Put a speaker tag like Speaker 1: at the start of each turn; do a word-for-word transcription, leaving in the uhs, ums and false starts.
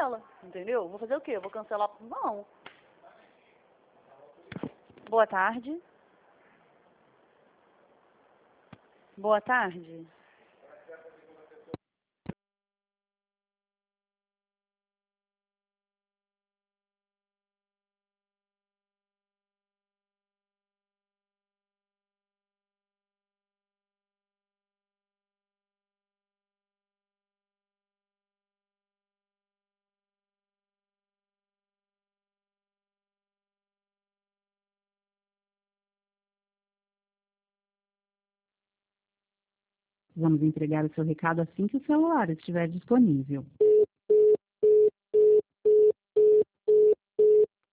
Speaker 1: cancela, entendeu? Vou fazer o quê? Eu vou cancelar? Não. Boa tarde. Boa tarde.
Speaker 2: Vamos entregar o seu recado assim que o celular estiver disponível.